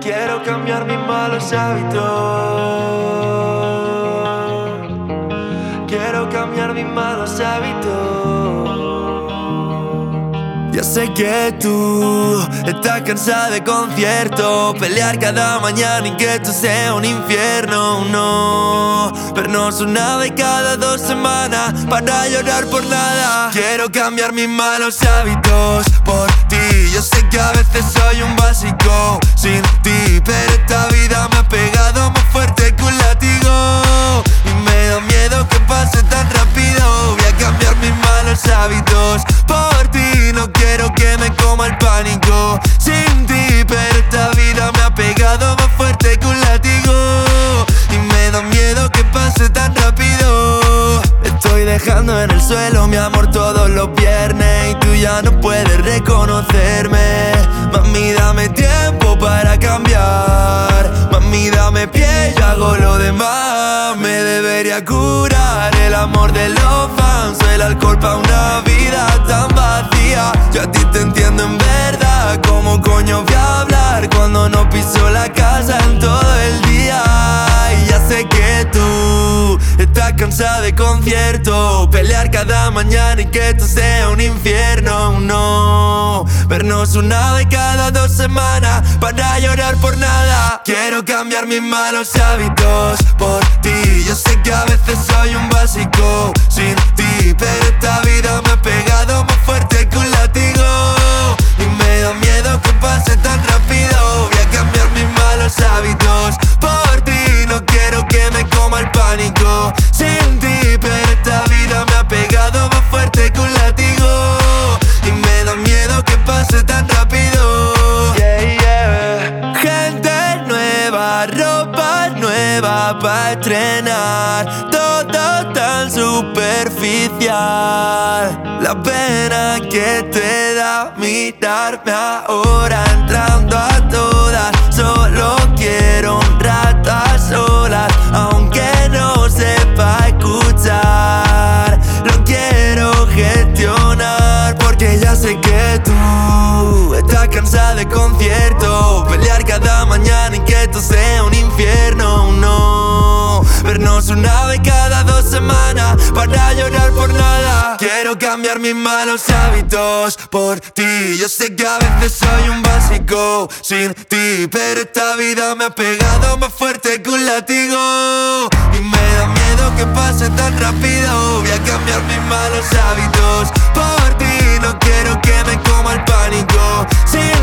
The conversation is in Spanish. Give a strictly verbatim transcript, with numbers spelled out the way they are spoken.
Quiero cambiar mis malos hábitos. Quiero cambiar mis malos hábitos. Ya sé que tú estás cansada de conciertos, pelear cada mañana y que esto sea un infierno, no. Vernos una vez cada dos semanas para llorar por nada. Quiero cambiar mis malos hábitos por ti. Yo sé que a veces soy un básico sin ti, pero esta vida me ha pegado más fuerte que un látigo. Y me da miedo que pase tan rápido. Voy a cambiar mis malos hábitos por ti. No quiero que me coma el pánico sin ti, pero esta vida me ha pegado más fuerte que un látigo. Y me da miedo que pase tan rápido. Estoy dejando en el suelo mi amor todos los viernes y tú ya no puedes reconocerme. Mami, dame tiempo para cambiar. Mami, dame pie, yo hago lo demás. Me debería curar el amor de los fans, el alcohol pa' una vida tan vacía. Yo a ti te entiendo en verdad. ¿Cómo coño voy a hablar cuando no piso la casa en todo el día? Y ya sé que tú estás cansada de conciertos, pelear cada mañana y que esto sea un infierno, no. Vernos una vez cada dos semanas para llorar por nada. Quiero cambiar mis malos hábitos por ti. Yo sé que a veces soy un básico sin ti, pero esta vida me ha pegado más fuerte que un látigo. Y me da miedo que pase tan rápido. Voy a cambiar mis malos hábitos por ti. No quiero que me coma el pánico sin ti, pero esta vida me ha pegado más fuerte que un látigo. Y me da miedo que pase tan rápido. Yeah, yeah. Gente nueva, ropa nueva pa' estrenar, todo tan superficial. La pena que te da mirarme ahora entrando a todas. Solo quiero un rato a solas, aunque no sepa escuchar. Lo quiero gestionar porque ya sé que tú estás cansada de conciertos, pelear cada mañana y que esto sea un infierno, no. Vernos una vez cada dos semanas para llorar por nada. Quiero cambiar mis malos hábitos por ti. Yo sé que a veces soy un básico sin ti, pero esta vida me ha pegado más fuerte que un látigo. Y me da miedo que pase tan rápido. Voy a cambiar mis malos hábitos por ti. No quiero que me coma el pánico sin